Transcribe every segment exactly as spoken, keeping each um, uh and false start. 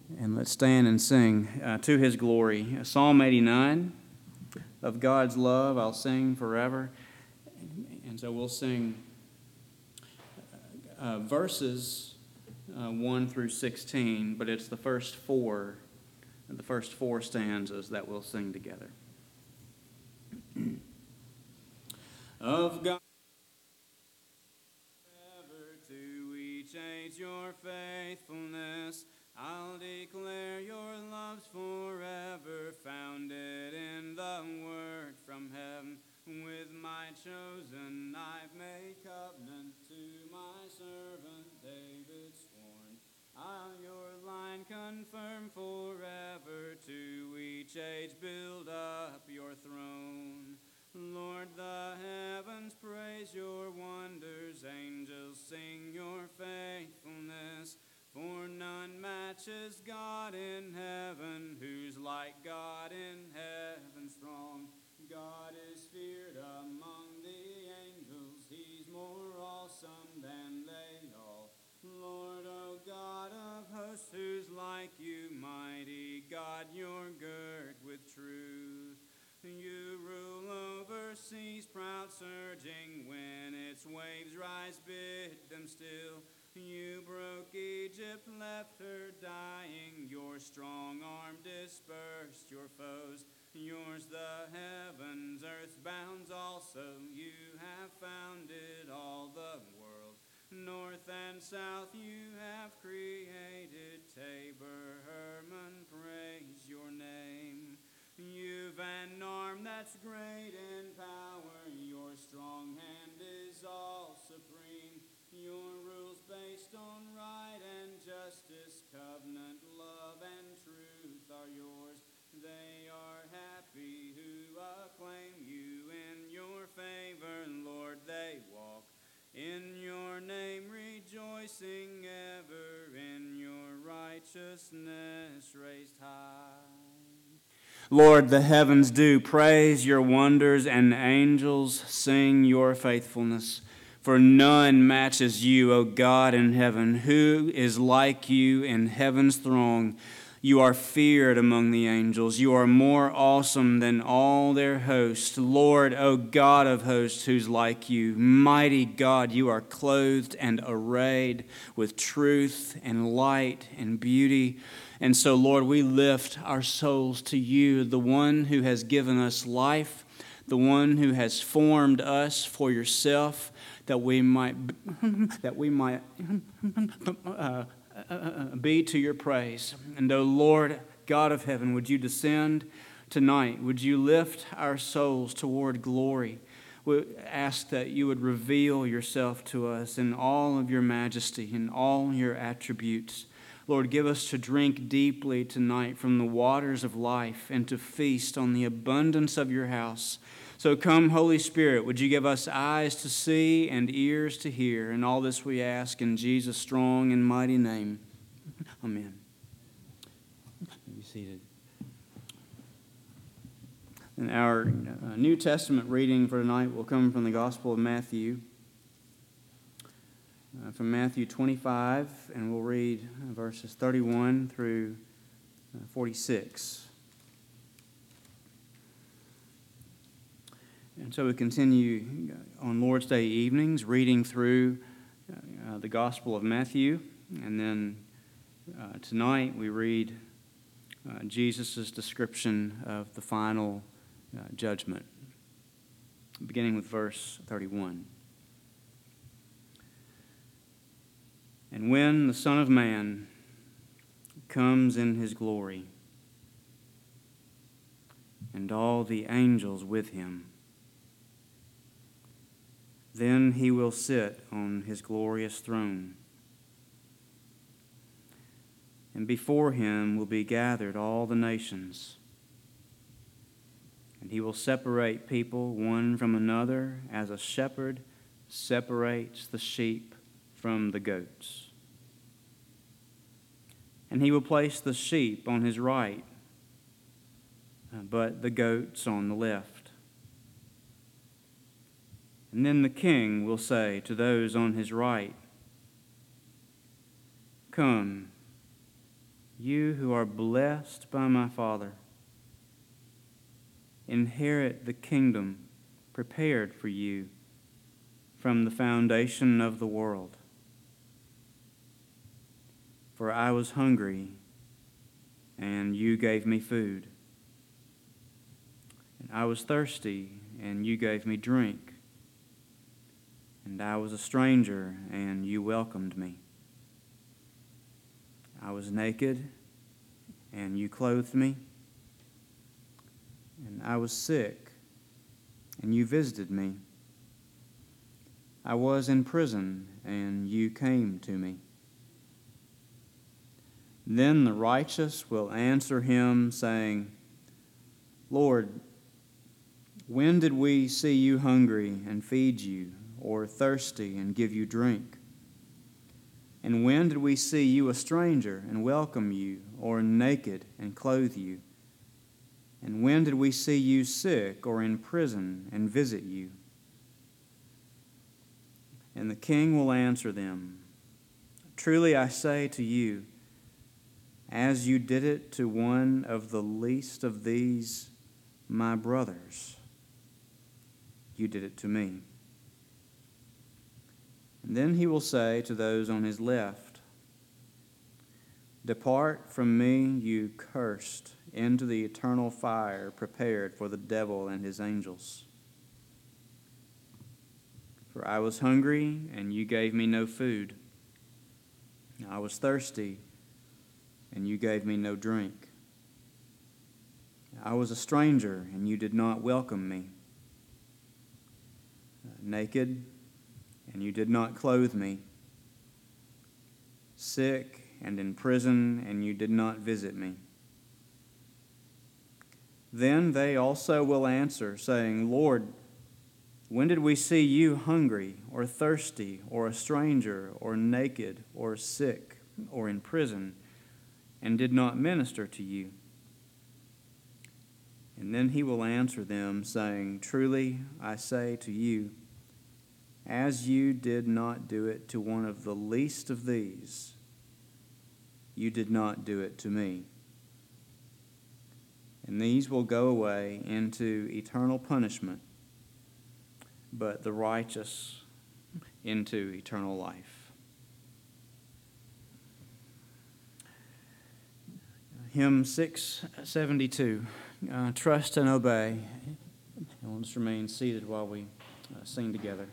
And let's stand and sing uh, to his glory. Psalm eighty-nine, of God's love I'll sing forever. And so we'll sing uh, verses uh, one through sixteen, but it's the first four, the first four stanzas that we'll sing together. Of God forever, to each age your faithfulness, I'll declare your love's forever, founded in the word from heaven. With my chosen I've made covenant, to my servant David sworn. I'll your line confirm forever, to each age build up your throne. Lord, the heavens praise your wonders, angels sing your faithfulness. For none matches God in heaven, who's like God in heaven's throng. God is feared among the angels, he's more awesome than they all. Lord, O God of hosts, who's like you, mighty God, you're girt with truth. You rule over seas proud surging, when its waves rise bid them still. You broke Egypt, left her dying, your strong arm dispersed your foes. Yours the heavens, earth's bounds also, you have founded all the world. North and south you have created, Tabor, Hermon, praise your name. You've an arm that's great in power, your strong hand is all supreme. Your rules based on right and justice, covenant, love, and truth are yours. They are happy who acclaim you in your favor, Lord, they walk in your name, rejoicing ever in your righteousness raised high. Lord, the heavens do praise your wonders, and angels sing your faithfulness. For none matches you, O God in heaven. Who is like you in heaven's throng? You are feared among the angels. You are more awesome than all their host. Lord, O God of hosts, who's like you? Mighty God, you are clothed and arrayed with truth and light and beauty. And so, Lord, we lift our souls to you, the one who has given us life, the one who has formed us for yourself, that we might that we might uh, uh, be to your praise. And, O Lord, God of heaven, would you descend tonight? Would you lift our souls toward glory? We ask that you would reveal yourself to us in all of your majesty, in all your attributes. Lord, give us to drink deeply tonight from the waters of life and to feast on the abundance of your house. So come, Holy Spirit, would you give us eyes to see and ears to hear? And all this we ask in Jesus' strong and mighty name. Amen. Be seated. And our uh, New Testament reading for tonight will come from the Gospel of Matthew. Uh, from Matthew twenty-five, and we'll read uh, verses thirty-one through uh, forty-six. And so we continue on Lord's Day evenings reading through uh, the Gospel of Matthew, and then uh, tonight we read uh, Jesus' description of the final uh, judgment, beginning with verse thirty-one. And when the Son of Man comes in his glory, and all the angels with him, then he will sit on his glorious throne. And before him will be gathered all the nations. And he will separate people one from another, as a shepherd separates the sheep from the goats. And he will place the sheep on his right, but the goats on the left. And then the king will say to those on his right, "Come, you who are blessed by my Father, inherit the kingdom prepared for you from the foundation of the world. For I was hungry, and you gave me food. And I was thirsty, and you gave me drink. And I was a stranger, and you welcomed me. I was naked, and you clothed me. And I was sick, and you visited me. I was in prison, and you came to me. Then the righteous will answer him, saying, Lord, when did we see you hungry and feed you, or thirsty and give you drink? And when did we see you a stranger and welcome you, or naked and clothe you? And when did we see you sick or in prison and visit you? And the king will answer them, Truly I say to you, as you did it to one of the least of these, my brothers, you did it to me. And then he will say to those on his left, Depart from me, you cursed, into the eternal fire prepared for the devil and his angels. For I was hungry, and you gave me no food. I was thirsty, and you gave me no drink. I was a stranger, and you did not welcome me. Naked, and you did not clothe me. Sick and in prison, and you did not visit me. Then they also will answer, saying, Lord, when did we see you hungry, or thirsty, or a stranger, or naked, or sick, or in prison, and did not minister to you? And then he will answer them, saying, Truly I say to you, as you did not do it to one of the least of these, you did not do it to me. And these will go away into eternal punishment, but the righteous into eternal life. Hymn six seventy-two, uh, Trust and Obey. And we'll just remain seated while we uh, sing together.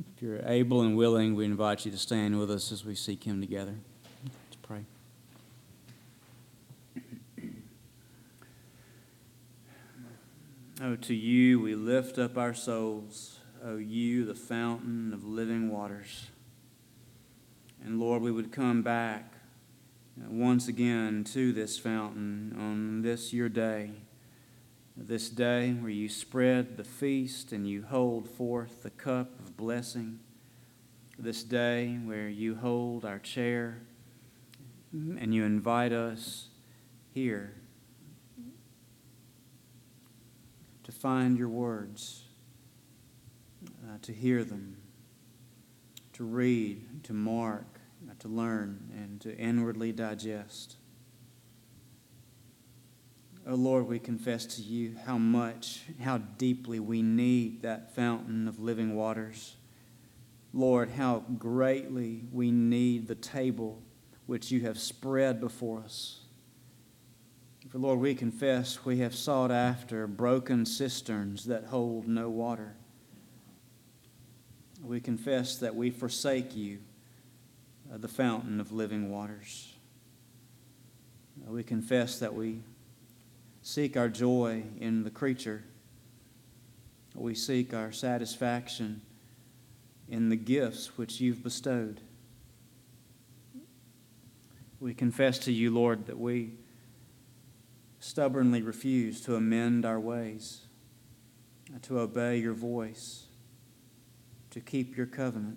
If you're able and willing, we invite you to stand with us as we seek Him together. Let's pray. Oh, to you we lift up our souls, O you, the fountain of living waters. And Lord, we would come back once again to this fountain on this your day, this day where you spread the feast and you hold forth the cup of blessing, this day where you hold our chair and you invite us here to find your words, uh, to hear them, to read, to mark, uh, to learn, and to inwardly digest. Oh Lord, we confess to you how much, how deeply we need that fountain of living waters. Lord, how greatly we need the table which you have spread before us. For Lord, we confess we have sought after broken cisterns that hold no water. We confess that we forsake you, uh, the fountain of living waters. Uh, we confess that we seek our joy in the creature. We seek our satisfaction in the gifts which you've bestowed. We confess to you, Lord, that we stubbornly refuse to amend our ways, to obey your voice, to keep your covenant.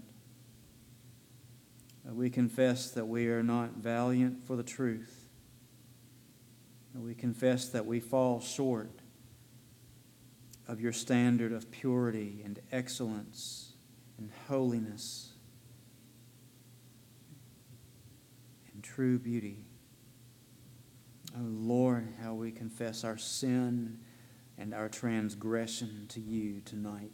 We confess that we are not valiant for the truth. We confess that we fall short of your standard of purity and excellence and holiness and true beauty. Oh Lord, how we confess our sin and our transgression to you tonight.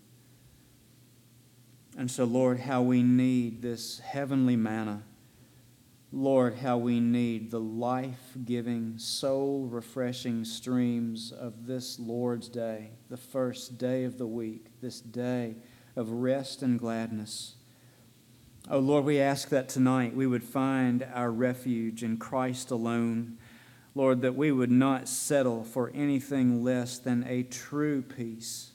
And so, Lord, how we need this heavenly manna. Lord, how we need the life-giving, soul-refreshing streams of this Lord's day, the first day of the week, this day of rest and gladness. Oh Lord, we ask that tonight we would find our refuge in Christ alone. Lord, that we would not settle for anything less than a true peace,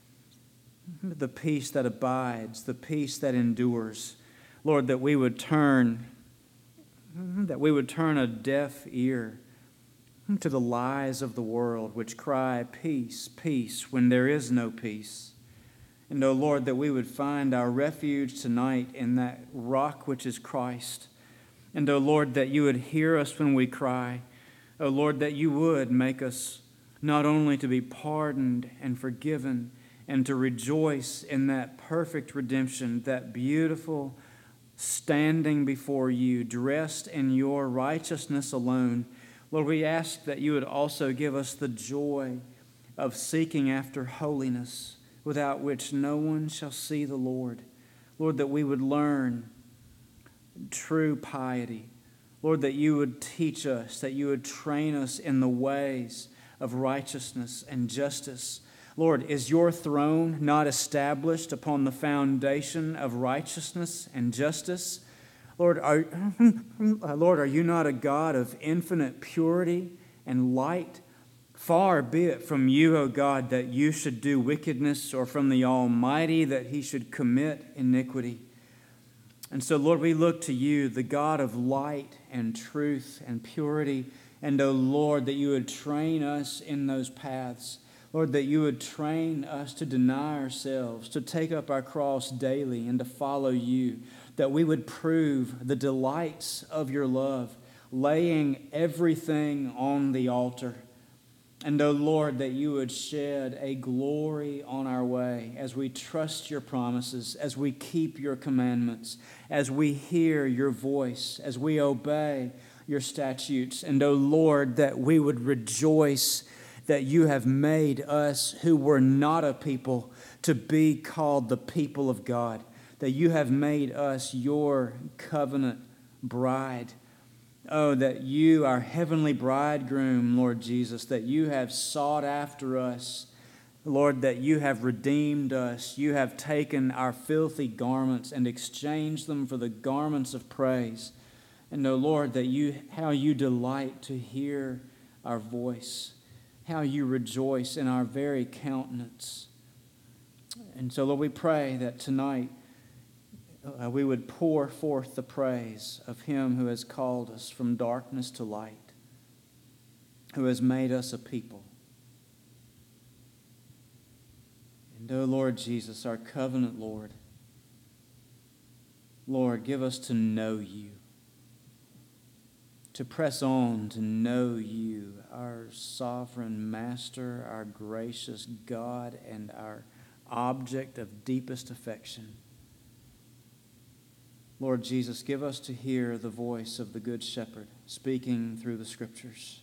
the peace that abides, the peace that endures. Lord, that we would turn, that we would turn a deaf ear to the lies of the world which cry, peace, peace, when there is no peace. And, oh Lord, that we would find our refuge tonight in that rock which is Christ. And, oh Lord, that you would hear us when we cry. Oh Lord, that you would make us not only to be pardoned and forgiven and to rejoice in that perfect redemption, that beautiful standing before you, dressed in your righteousness alone. Lord, we ask that you would also give us the joy of seeking after holiness, without which no one shall see the Lord. Lord, that we would learn true piety. Lord, that you would teach us, that you would train us in the ways of righteousness and justice. Lord, is your throne not established upon the foundation of righteousness and justice? Lord, are, Lord, are you not a God of infinite purity and light? Far be it from you, O God, that you should do wickedness, or from the Almighty that he should commit iniquity. And so, Lord, we look to you, the God of light and truth and purity. And, O Lord, that you would train us in those paths. Lord, that you would train us to deny ourselves, to take up our cross daily and to follow you. That we would prove the delights of your love, laying everything on the altar. And, O Lord, that you would shed a glory on our way as we trust your promises, as we keep your commandments, as we hear your voice, as we obey your statutes. And, O Lord, that we would rejoice that you have made us who were not a people to be called the people of God, that you have made us your covenant bride. Oh, that you, our heavenly bridegroom, Lord Jesus, that you have sought after us Lord, that you have redeemed us. You have taken our filthy garments and exchanged them for the garments of praise. And know, Lord, that you, how you delight to hear our voice, how you rejoice in our very countenance. And so, Lord, we pray that tonight uh, we would pour forth the praise of him who has called us from darkness to light, who has made us a people. And, oh, Lord Jesus, our covenant Lord, Lord, give us to know you, to press on to know you, our sovereign master, our gracious God, and our object of deepest affection. Lord Jesus, give us to hear the voice of the Good Shepherd speaking through the Scriptures.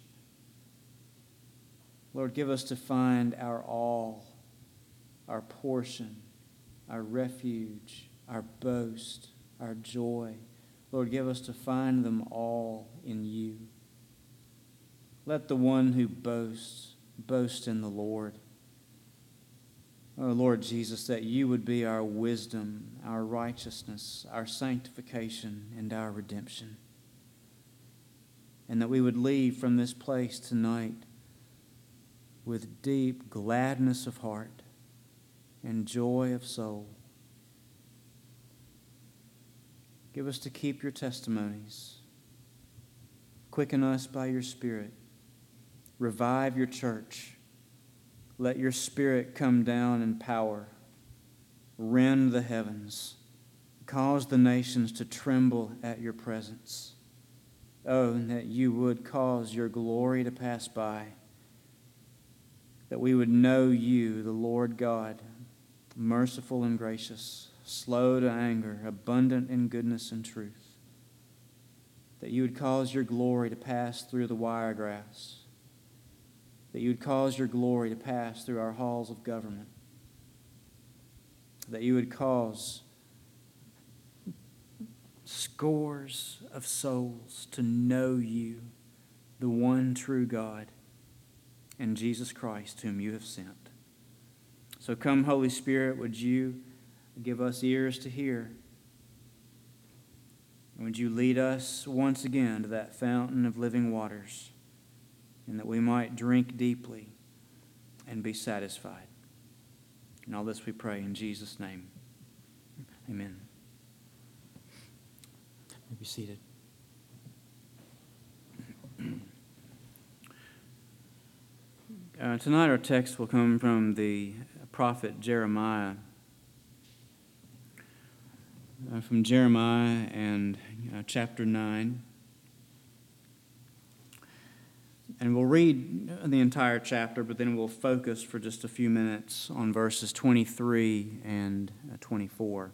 Lord, give us to find our all, our portion, our refuge, our boast, our joy. Lord, give us to find them all in you. Let the one who boasts, boast in the Lord. Oh, Lord Jesus, that you would be our wisdom, our righteousness, our sanctification, and our redemption. And that we would leave from this place tonight with deep gladness of heart and joy of soul. Give us to keep your testimonies. Quicken us by your Spirit. Revive your church. Let your Spirit come down in power. Rend the heavens. Cause the nations to tremble at your presence. Oh, and that you would cause your glory to pass by. That we would know you, the Lord God, merciful and gracious, slow to anger, abundant in goodness and truth. That you would cause your glory to pass through the wiregrass. That you would cause your glory to pass through our halls of government. That you would cause scores of souls to know you, the one true God, and Jesus Christ, whom you have sent. So come, Holy Spirit, would you give us ears to hear? And would you lead us once again to that fountain of living waters, and that we might drink deeply and be satisfied. And all this we pray in Jesus' name. Amen. You may be seated. Uh, tonight our text will come from the prophet Jeremiah. Uh, from Jeremiah and uh, chapter nine. And we'll read the entire chapter, but then we'll focus for just a few minutes on verses twenty-three and twenty-four.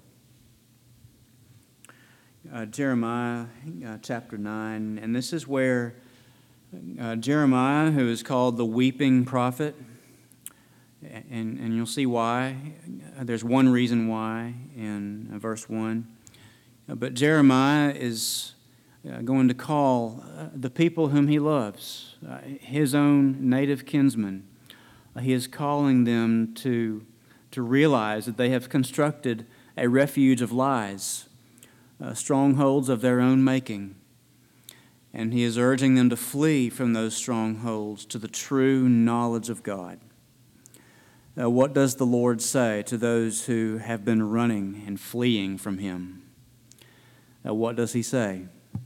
Uh, Jeremiah uh, chapter nine, and this is where uh, Jeremiah, who is called the weeping prophet, and, and you'll see why. There's one reason why in uh, verse one. Uh, but Jeremiah is uh, going to call uh, the people whom he loves, uh, his own native kinsmen. Uh, he is calling them to, to realize that they have constructed a refuge of lies, uh, strongholds of their own making. And he is urging them to flee from those strongholds to the true knowledge of God. Uh, what does the Lord say to those who have been running and fleeing from him? Uh, what does he say?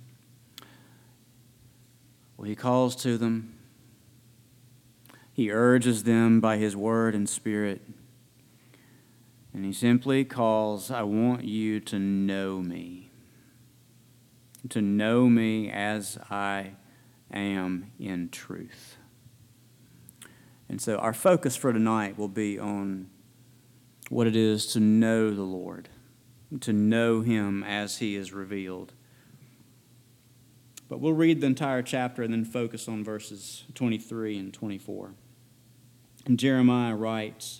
Well, he calls to them. He urges them by his word and spirit. And he simply calls, I want you to know me. To know me as I am in truth. And so our focus for tonight will be on what it is to know the Lord, to know him as he is revealed. But we'll read the entire chapter and then focus on verses twenty-three and twenty-four. And Jeremiah writes,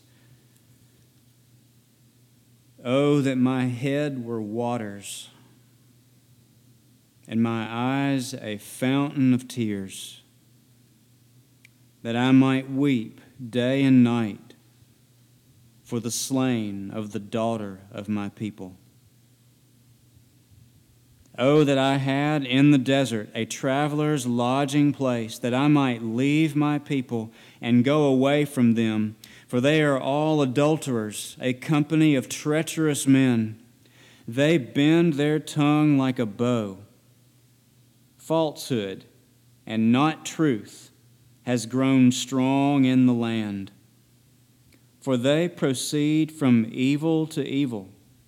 "Oh, that my head were waters, and my eyes a fountain of tears, that I might weep day and night for the slain of the daughter of my people. Oh, that I had in the desert a traveler's lodging place, that I might leave my people and go away from them, for they are all adulterers, a company of treacherous men. They bend their tongue like a bow. Falsehood and not truth has grown strong in the land. For they proceed from evil to evil,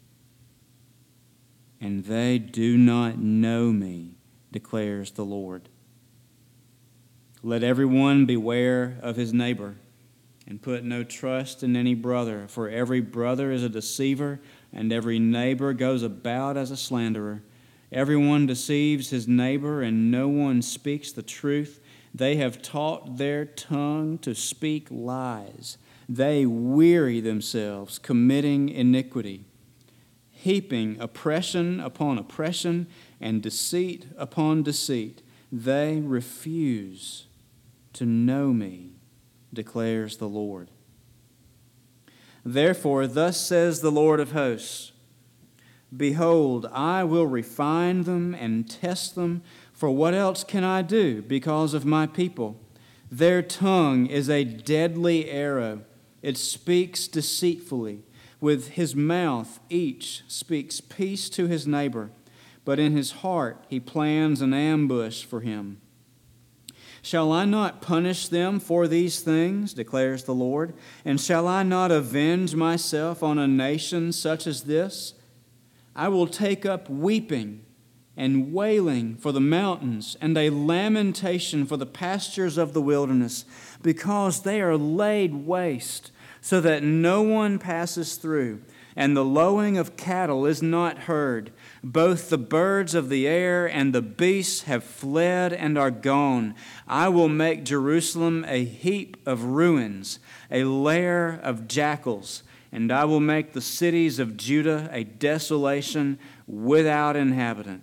and they do not know me, declares the Lord. Let everyone beware of his neighbor, and put no trust in any brother, for every brother is a deceiver, and every neighbor goes about as a slanderer. Everyone deceives his neighbor, and no one speaks the truth. They have taught their tongue to speak lies. They weary themselves, committing iniquity, heaping oppression upon oppression and deceit upon deceit. They refuse to know me, declares the Lord. Therefore, thus says the Lord of hosts, behold, I will refine them and test them, for what else can I do because of my people? Their tongue is a deadly arrow. It speaks deceitfully. With his mouth each speaks peace to his neighbor, but in his heart he plans an ambush for him. Shall I not punish them for these things, declares the Lord? And shall I not avenge myself on a nation such as this? I will take up weeping and wailing for the mountains, and a lamentation for the pastures of the wilderness, because they are laid waste, so that no one passes through, and the lowing of cattle is not heard. Both the birds of the air and the beasts have fled and are gone. I will make Jerusalem a heap of ruins, a lair of jackals, and I will make the cities of Judah a desolation without inhabitant.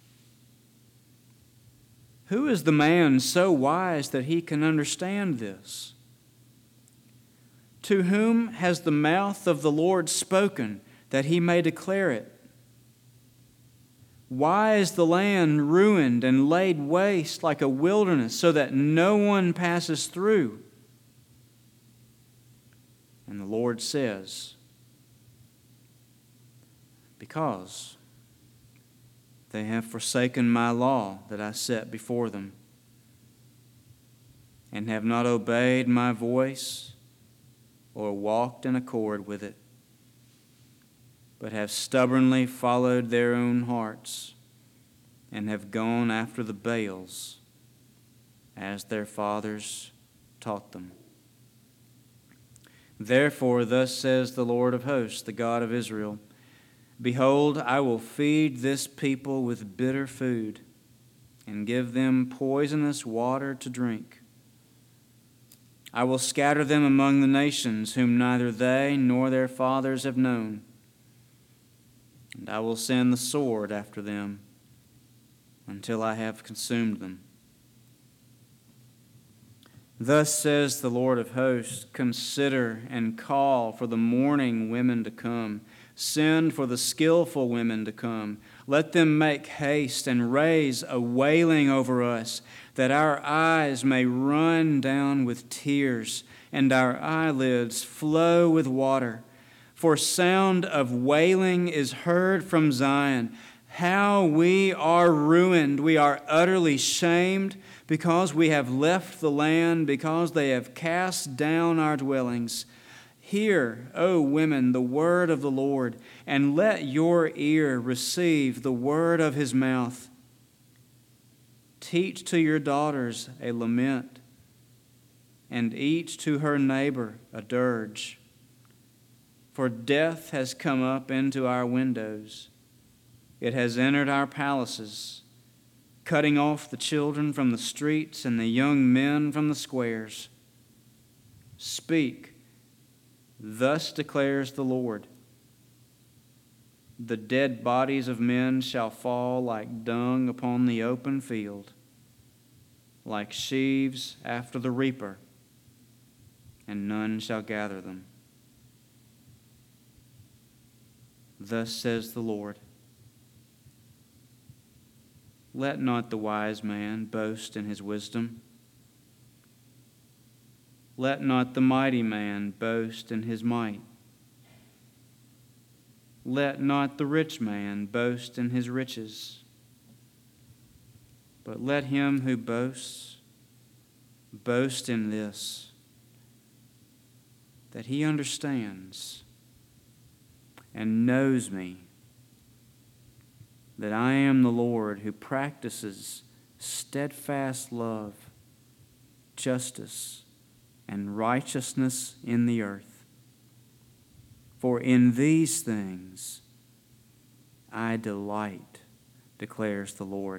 Who is the man so wise that he can understand this? To whom has the mouth of the Lord spoken, that he may declare it? Why is the land ruined and laid waste like a wilderness, so that no one passes through? And the Lord says, because they have forsaken my law that I set before them, and have not obeyed my voice or walked in accord with it, but have stubbornly followed their own hearts, and have gone after the Baals as their fathers taught them. Therefore, thus says the Lord of hosts, the God of Israel, behold, I will feed this people with bitter food, and give them poisonous water to drink. I will scatter them among the nations, whom neither they nor their fathers have known. And I will send the sword after them until I have consumed them. Thus says the Lord of hosts, consider and call for the mourning women to come. Send for the skillful women to come. Let them make haste and raise a wailing over us, that our eyes may run down with tears and our eyelids flow with water. For sound of wailing is heard from Zion. How we are ruined. We are utterly shamed because we have left the land, because they have cast down our dwellings. Hear, O women, the word of the Lord, and let your ear receive the word of his mouth. Teach to your daughters a lament, and each to her neighbor a dirge. For death has come up into our windows. It has entered our palaces, cutting off the children from the streets and the young men from the squares. Speak, thus declares the Lord. The dead bodies of men shall fall like dung upon the open field, like sheaves after the reaper, and none shall gather them. Thus says the Lord, let not the wise man boast in his wisdom. Let not the mighty man boast in his might. Let not the rich man boast in his riches. But let him who boasts boast in this, that he understands and knows me, that I am the Lord who practices steadfast love, justice, and righteousness in the earth. For in these things I delight, declares the Lord.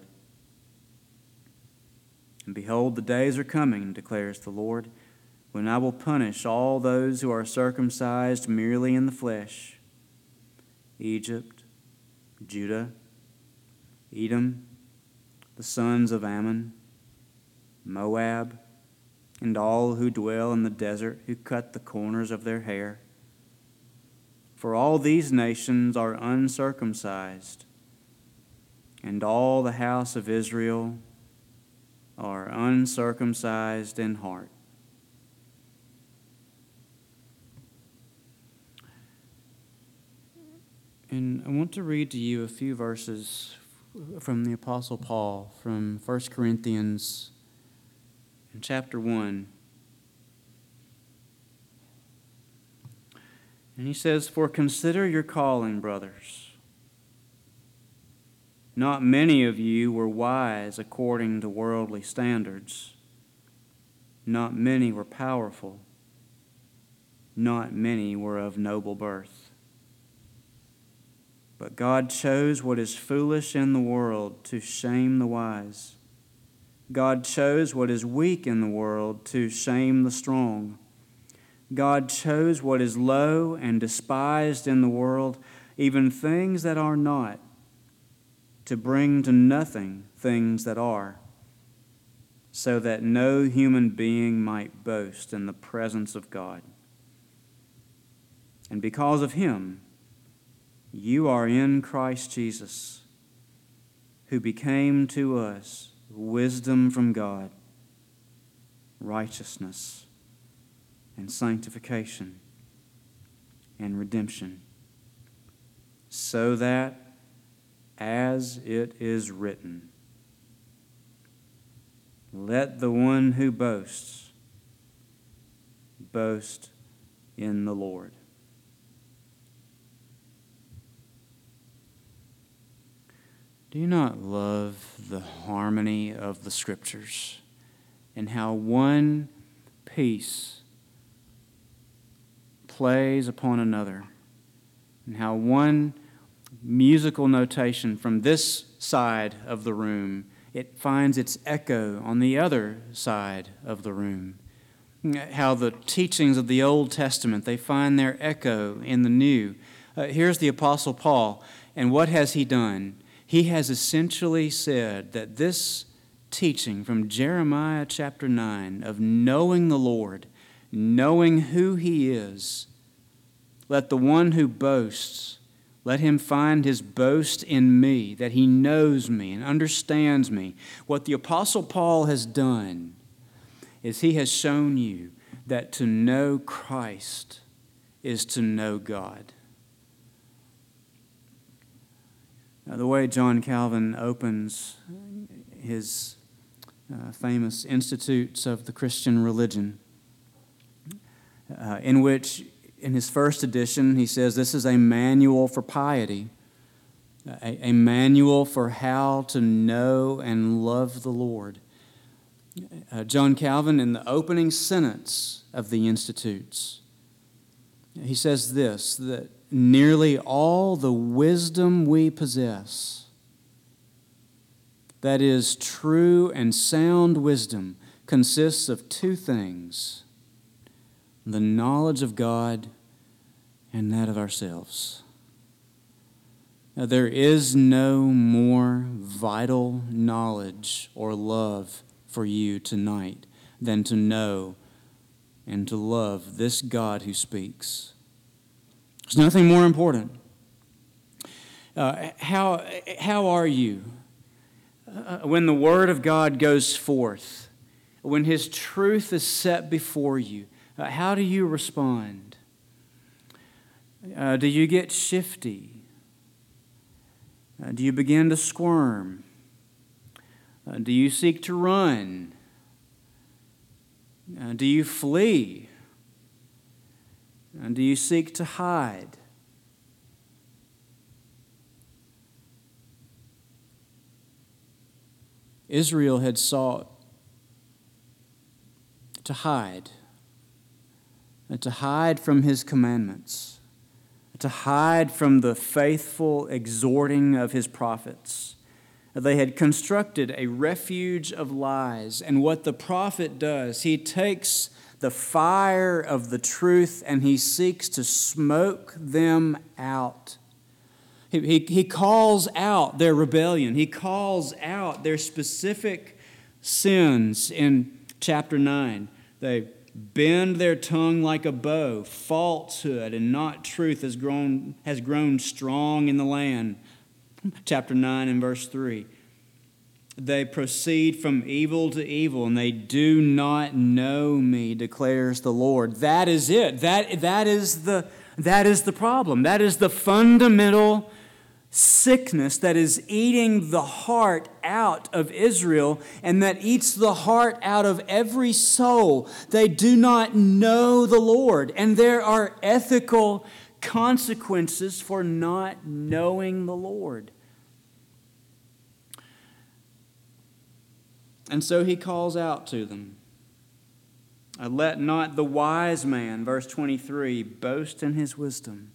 And behold, the days are coming, declares the Lord, when I will punish all those who are circumcised merely in the flesh, Egypt, Judah, Edom, the sons of Ammon, Moab, and all who dwell in the desert, who cut the corners of their hair. For all these nations are uncircumcised, and all the house of Israel are uncircumcised in heart. And I want to read to you a few verses from the Apostle Paul from First Corinthians in chapter one. And he says, for consider your calling, brothers. Not many of you were wise according to worldly standards. Not many were powerful. Not many were of noble birth. But God chose what is foolish in the world to shame the wise. God chose what is weak in the world to shame the strong. God chose what is low and despised in the world, even things that are not, to bring to nothing things that are, so that no human being might boast in the presence of God. And because of him, you are in Christ Jesus, who became to us wisdom from God, righteousness, and sanctification, and redemption, so that, as it is written, let the one who boasts boast in the Lord. Do you not love the harmony of the Scriptures and how one piece plays upon another, and how one musical notation from this side of the room, it finds its echo on the other side of the room? How the teachings of the Old Testament, they find their echo in the New. Uh, here's the Apostle Paul, and what has he done? He has essentially said that this teaching from Jeremiah chapter nine of knowing the Lord, knowing who he is, let the one who boasts, let him find his boast in me, that he knows me and understands me. What the Apostle Paul has done is he has shown you that to know Christ is to know God. Now, the way John Calvin opens his uh, famous Institutes of the Christian Religion, uh, in which in his first edition he says this is a manual for piety, a, a manual for how to know and love the Lord. Uh, John Calvin, in the opening sentence of the Institutes, he says this, that nearly all the wisdom we possess, that is, true and sound wisdom, consists of two things: the knowledge of God and that of ourselves. Now, there is no more vital knowledge or love for you tonight than to know and to love this God who speaks. There's nothing more important. Uh, how, how are you uh, when the Word of God goes forth, when His truth is set before you? Uh, how do you respond? Uh, do you get shifty? Uh, do you begin to squirm? Uh, do you seek to run? Uh, do you flee? Uh, do you seek to hide? Israel had sought to hide, and to hide from His commandments, to hide from the faithful exhorting of His prophets. They had constructed a refuge of lies, and what the prophet does, he takes the fire of the truth and he seeks to smoke them out. He, he, he calls out their rebellion. He calls out their specific sins in chapter nine. They bend their tongue like a bow. Falsehood and not truth has grown, has grown strong in the land. Chapter nine and verse three. They proceed from evil to evil, and they do not know me, declares the Lord. That is it. That, that is the, that is the problem. That is the fundamental sickness that is eating the heart out of Israel and that eats the heart out of every soul. They do not know the Lord, and there are ethical consequences for not knowing the Lord. And so he calls out to them. Let not the wise man, verse twenty-three, boast in his wisdom.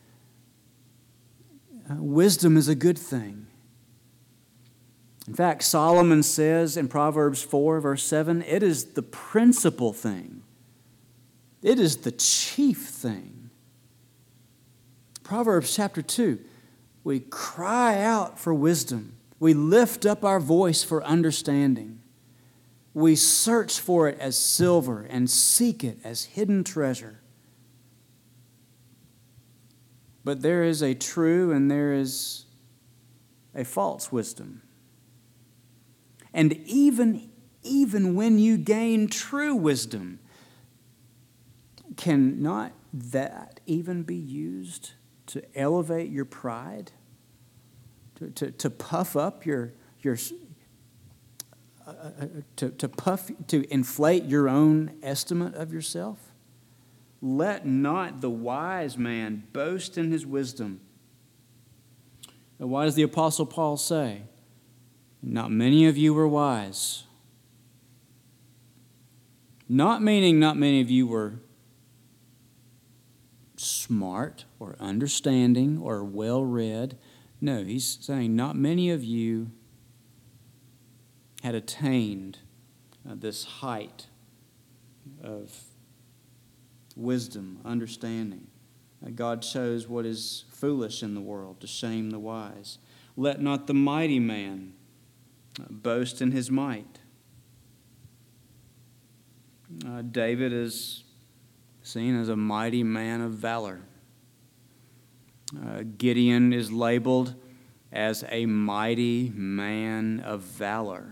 Uh, wisdom is a good thing. In fact, Solomon says in Proverbs four, verse seven, it is the principal thing. It is the chief thing. Proverbs chapter two, we cry out for wisdom. We lift up our voice for understanding. We search for it as silver and seek it as hidden treasure. But there is a true and there is a false wisdom. And even, even when you gain true wisdom, cannot that even be used to elevate your pride? To, to, to puff up your, your uh, uh, to, to puff, to inflate your own estimate of yourself? Let not the wise man boast in his wisdom. Now, why does the Apostle Paul say, not many of you were wise? Not meaning not many of you were smart or understanding or well-read. No, he's saying not many of you had attained uh, this height of wisdom, understanding. Uh, God chose what is foolish in the world to shame the wise. Let not the mighty man uh, boast in his might. Uh, David is seen as a mighty man of valor. Uh, Gideon is labeled as a mighty man of valor.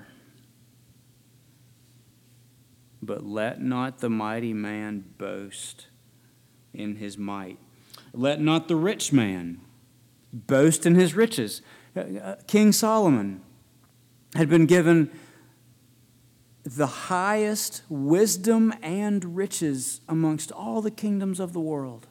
But let not the mighty man boast in his might. Let not the rich man boast in his riches. Uh, King Solomon had been given the highest wisdom and riches amongst all the kingdoms of the world.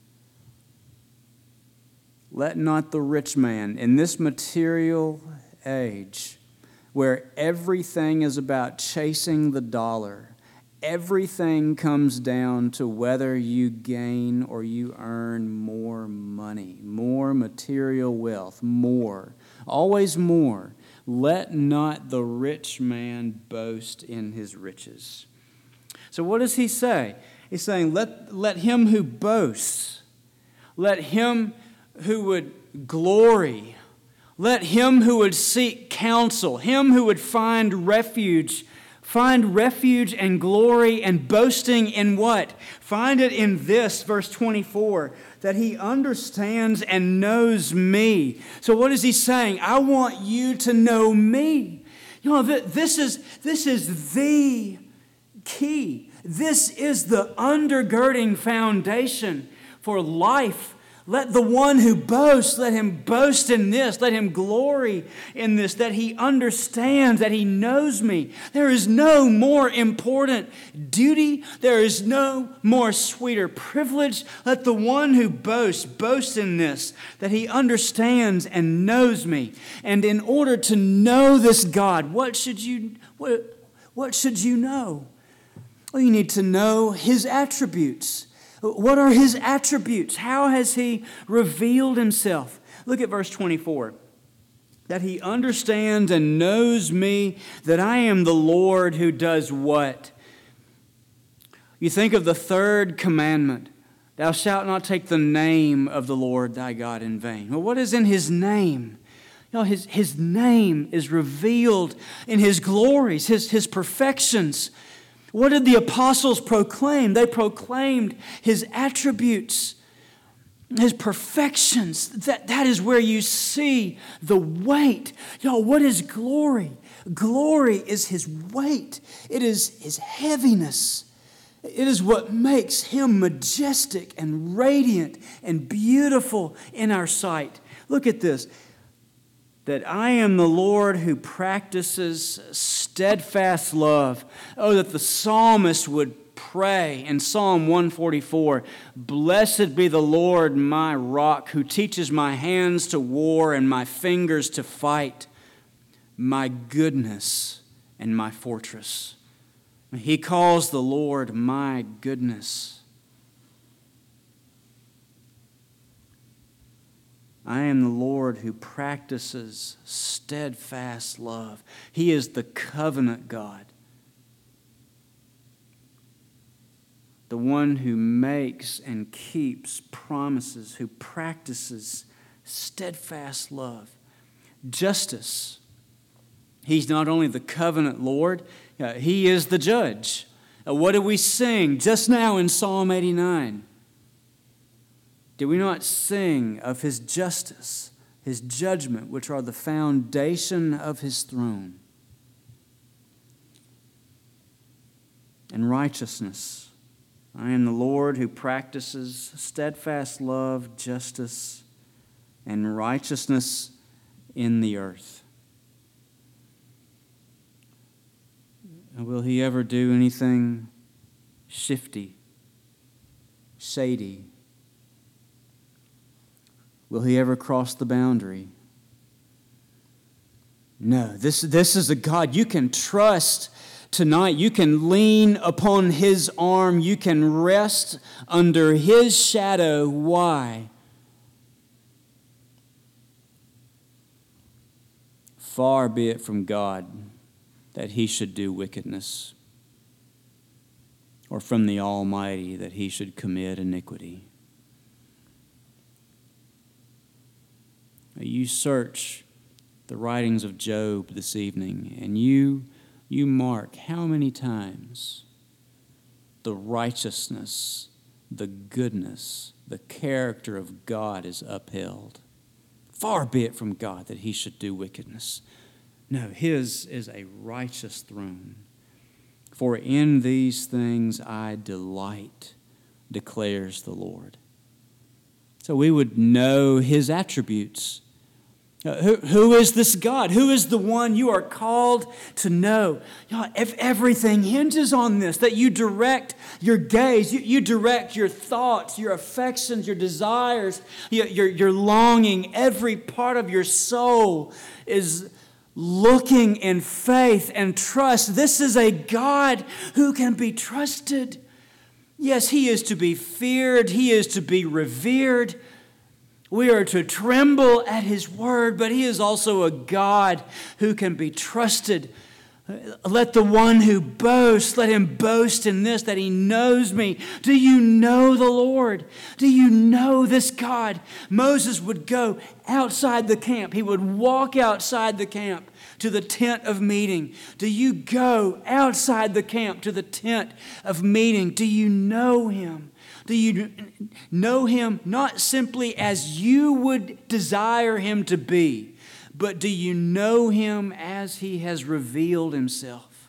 Let not the rich man in this material age, where everything is about chasing the dollar, everything comes down to whether you gain or you earn more money, more material wealth, more, always more. Let not the rich man boast in his riches. So what does he say? He's saying, let, let him who boasts, let him who would glory, let him who would seek counsel, him who would find refuge Find refuge and glory and boasting in what? Find it in this, verse twenty-four, that He understands and knows me. So what is He saying? I want you to know me. You know, this is, this is the key. This is the undergirding foundation for life. Let the one who boasts, let him boast in this. Let him glory in this, that he understands, that he knows me. There is no more important duty. There is no more sweeter privilege. Let the one who boasts, boast in this, that he understands and knows me. And in order to know this God, what should you, what, what should you know? Well, you need to know His attributes. What are His attributes? How has He revealed Himself? Look at verse twenty-four. That He understands and knows me, that I am the Lord who does what? You think of the third commandment. Thou shalt not take the name of the Lord thy God in vain. Well, what is in His name? You know, His, his name is revealed in His glories, His, his perfections. What did the apostles proclaim? They proclaimed His attributes, His perfections. That, that is where you see the weight. Y'all, what is glory? Glory is His weight. It is His heaviness. It is what makes Him majestic and radiant and beautiful in our sight. Look at this. That I am the Lord who practices steadfast love. Oh, that the psalmist would pray in Psalm one forty-four, blessed be the Lord my rock, who teaches my hands to war and my fingers to fight, my goodness and my fortress. He calls the Lord my goodness. I am the Lord who practices steadfast love. He is the covenant God. The one who makes and keeps promises, who practices steadfast love. Justice. He's not only the covenant Lord, uh, He is the judge. Uh, what did we sing just now in Psalm eighty-nine? Did we not sing of His justice, His judgment, which are the foundation of His throne? And righteousness. I am the Lord who practices steadfast love, justice, and righteousness in the earth. Will He ever do anything shifty, shady? Will He ever cross the boundary? No, this, this is a God you can trust tonight. You can lean upon His arm. You can rest under His shadow. Why? Far be it from God that He should do wickedness, or from the Almighty that He should commit iniquity. You search the writings of Job this evening, and you, you mark how many times the righteousness, the goodness, the character of God is upheld. Far be it from God that He should do wickedness. No, His is a righteous throne. For in these things I delight, declares the Lord. So we would know His attributes. Uh, who, who is this God? Who is the one you are called to know? You know, if everything hinges on this, that you direct your gaze, you, you direct your thoughts, your affections, your desires, your, your, your longing, every part of your soul is looking in faith and trust. This is a God who can be trusted. Yes, He is to be feared. He is to be revered. We are to tremble at His word, but He is also a God who can be trusted. Let the one who boasts, let him boast in this, that he knows me. Do you know the Lord? Do you know this God? Moses would go outside the camp. He would walk outside the camp to the tent of meeting. Do you go outside the camp to the tent of meeting? Do you know him? Do you know him not simply as you would desire him to be, but do you know him as he has revealed himself?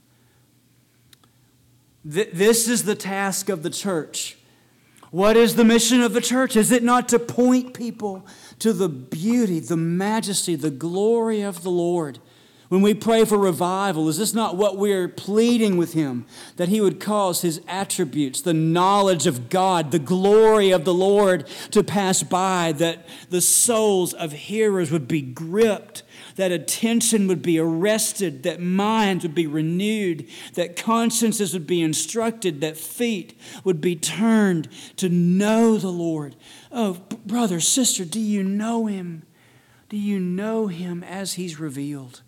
Th- this is the task of the church. What is the mission of the church? Is it not to point people to the beauty, the majesty, the glory of the Lord? When we pray for revival, is this not what we're pleading with him? That he would cause his attributes, the knowledge of God, the glory of the Lord to pass by, that the souls of hearers would be gripped, that attention would be arrested, that minds would be renewed, that consciences would be instructed, that feet would be turned to know the Lord. Oh, brother, sister, do you know him? Do you know him as he's revealed?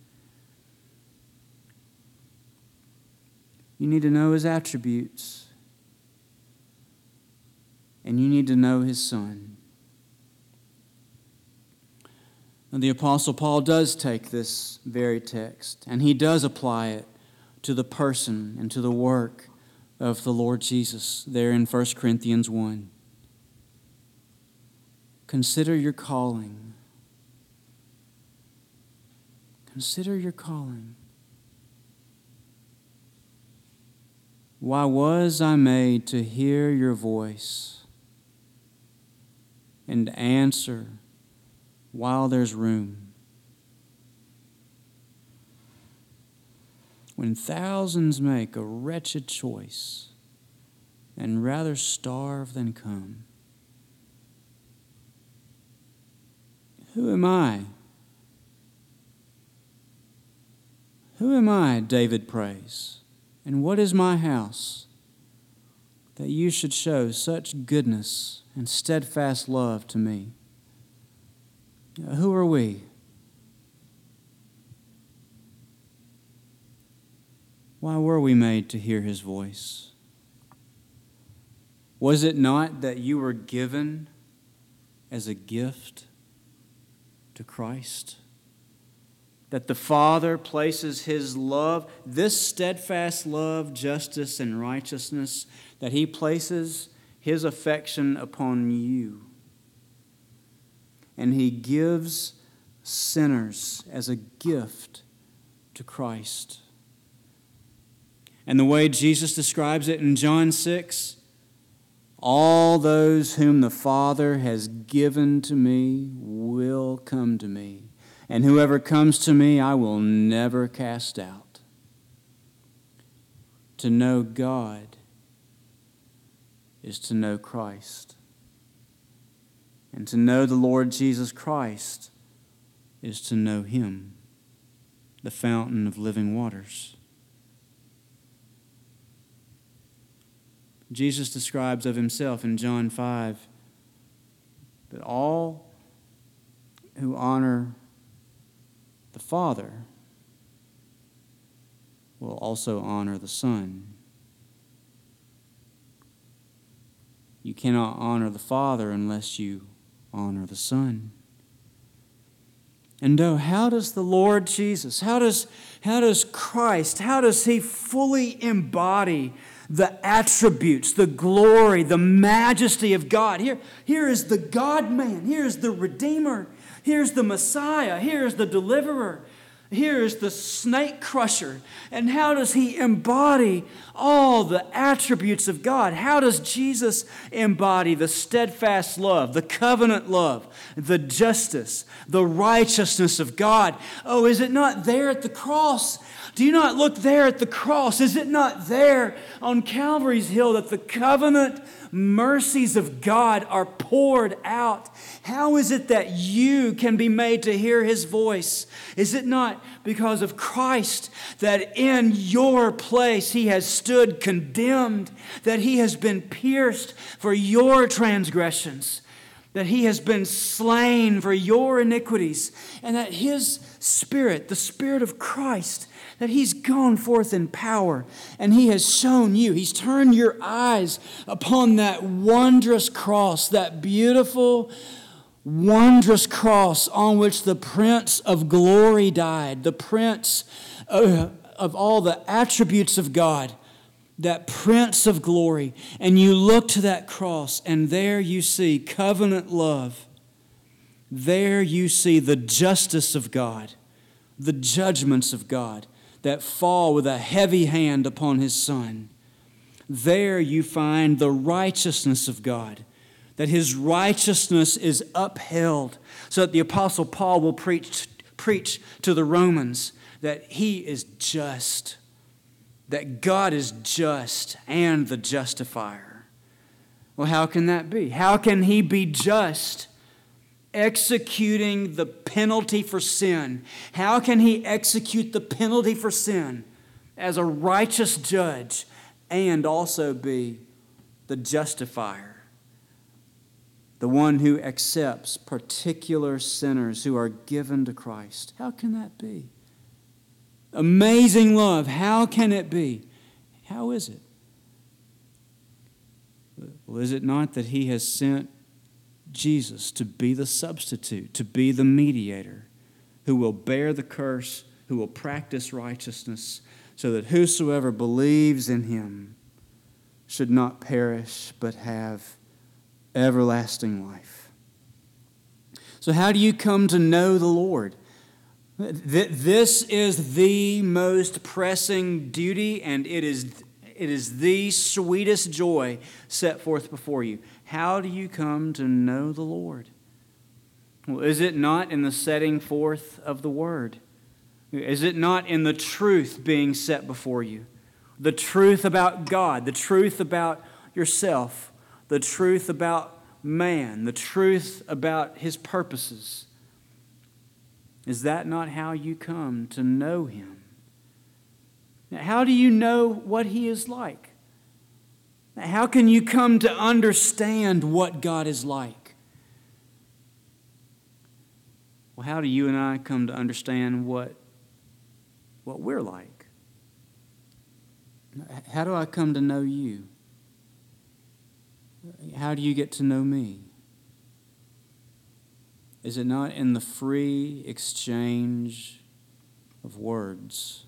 You need to know his attributes. And you need to know his Son. And the Apostle Paul does take this very text, and he does apply it to the person and to the work of the Lord Jesus there in First Corinthians one. Consider your calling. Consider your calling. Why was I made to hear your voice and answer while there's room? When thousands make a wretched choice and rather starve than come, who am I? Who am I, David prays? And what is my house, that you should show such goodness and steadfast love to me? Who are we? Why were we made to hear his voice? Was it not that you were given as a gift to Christ? That the Father places his love, this steadfast love, justice, and righteousness, that he places his affection upon you. And he gives sinners as a gift to Christ. And the way Jesus describes it in John six, all those whom the Father has given to me will come to me. And whoever comes to me, I will never cast out. To know God is to know Christ. And to know the Lord Jesus Christ is to know him, the fountain of living waters. Jesus describes of himself in John five that all who honor the Father will also honor the Son. You cannot honor the Father unless you honor the Son. And oh, how does the Lord Jesus, how does, how does Christ, how does he fully embody the attributes, the glory, the majesty of God? Here, here is the God-man, here is the Redeemer, here's the Messiah, here's the Deliverer, here is the snake crusher. And how does he embody all the attributes of God? How does Jesus embody the steadfast love, the covenant love, the justice, the righteousness of God? Oh, is it not there at the cross? Do you not look there at the cross? Is it not there on Calvary's hill that the covenant mercies of God are poured out? How is it that you can be made to hear his voice? Is it not because of Christ that in your place he has stood condemned, that he has been pierced for your transgressions, that He has been slain for your iniquities, and that His Spirit, the Spirit of Christ, that He's gone forth in power, and He has shown you, He's turned your eyes upon that wondrous cross, that beautiful, wondrous cross on which the Prince of Glory died, the Prince of, of all the attributes of God, that Prince of Glory. And you look to that cross, and there you see covenant love. There you see the justice of God, the judgments of God that fall with a heavy hand upon His Son. There you find the righteousness of God, that His righteousness is upheld, so that the Apostle Paul will preach, preach to the Romans that He is just, that God is just and the justifier. Well, how can that be? How can He be just, executing the penalty for sin? How can He execute the penalty for sin as a righteous judge and also be the justifier, the one who accepts particular sinners who are given to Christ? How can that be? Amazing love. How can it be? How is it? Well, is it not that He has sent Jesus to be the substitute, to be the mediator, who will bear the curse, who will practice righteousness, so that whosoever believes in Him should not perish but have everlasting life? So how do you come to know the Lord? This is the most pressing duty, and it is, it is the sweetest joy set forth before you. How do you come to know the Lord? Well, is it not in the setting forth of the Word? Is it not in the truth being set before you? The truth about God, the truth about yourself, the truth about man, the truth about His purposes. Is that not how you come to know Him? Now, how do you know what He is like? Now, how can you come to understand what God is like? Well, how do you and I come to understand what, what we're like? How do I come to know you? How do you get to know me? Is it not in the free exchange of words?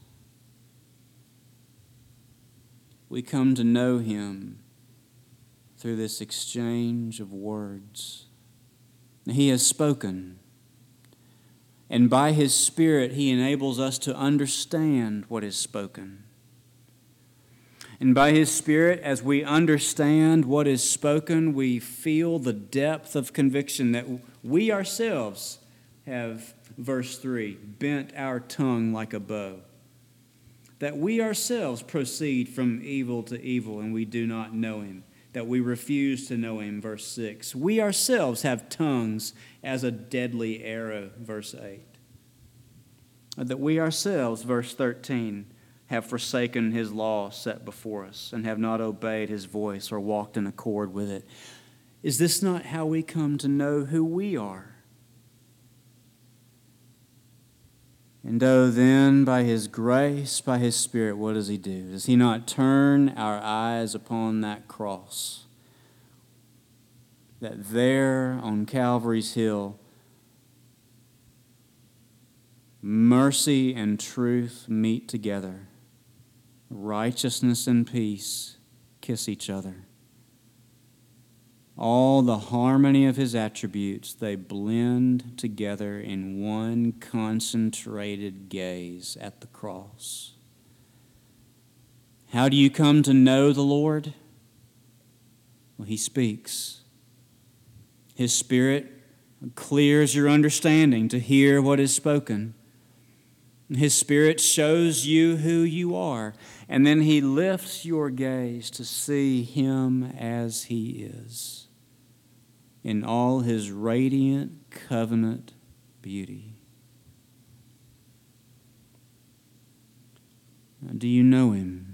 We come to know Him through this exchange of words. He has spoken, and by His Spirit He enables us to understand what is spoken. And by His Spirit, as we understand what is spoken, we feel the depth of conviction that we ourselves have, verse three, bent our tongue like a bow. That we ourselves proceed from evil to evil and we do not know Him. That we refuse to know Him, verse six. We ourselves have tongues as a deadly arrow, verse eight. That we ourselves, verse thirteen, have forsaken His law set before us and have not obeyed His voice or walked in accord with it. Is this not how we come to know who we are? And oh, then by His grace, by His Spirit, what does He do? Does He not turn our eyes upon that cross? That there on Calvary's hill, mercy and truth meet together. Righteousness and peace kiss each other. All the harmony of His attributes, they blend together in one concentrated gaze at the cross. How do you come to know the Lord? Well, He speaks. His Spirit clears your understanding to hear what is spoken. His Spirit shows you who you are, and then He lifts your gaze to see Him as He is, in all His radiant covenant beauty. Now, do you know Him?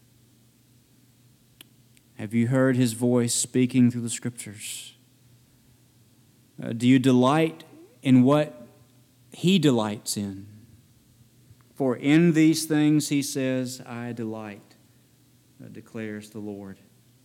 Have you heard His voice speaking through the Scriptures? Uh, do you delight in what He delights in? For in these things, He says, I delight, uh, declares the Lord.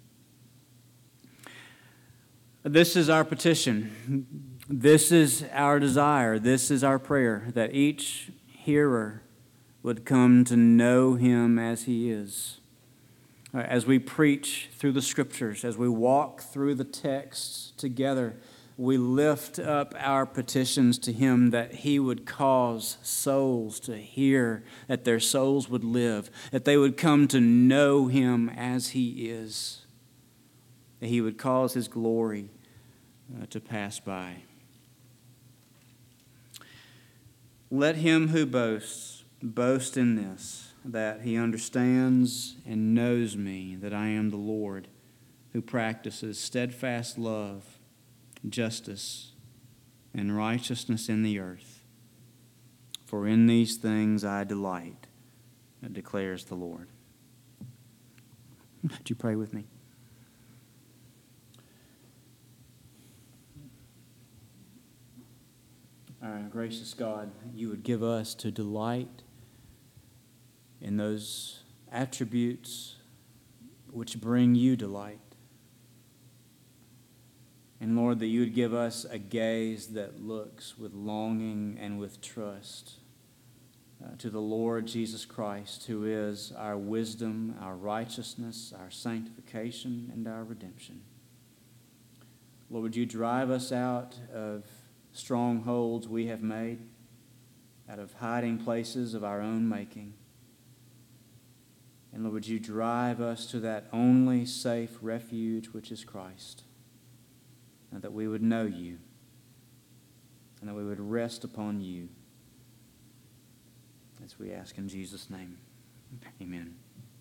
This is our petition. This is our desire. This is our prayer, that each hearer would come to know Him as He is. As we preach through the Scriptures, as we walk through the texts together, we lift up our petitions to Him that He would cause souls to hear, that their souls would live, that they would come to know Him as He is, that He would cause His glory uh, to pass by. Let him who boasts boast in this, that he understands and knows me, that I am the Lord, who practices steadfast love, justice, and righteousness in the earth. For in these things I delight, declares the Lord. Would you pray with me? Our gracious God, you would give us to delight in those attributes which bring you delight. And Lord, that you would give us a gaze that looks with longing and with trust uh, to the Lord Jesus Christ, who is our wisdom, our righteousness, our sanctification, and our redemption. Lord, would you drive us out of strongholds we have made, out of hiding places of our own making. And Lord, would you drive us to that only safe refuge, which is Christ, and that we would know you, and that we would rest upon you, as we ask in Jesus' name. Amen.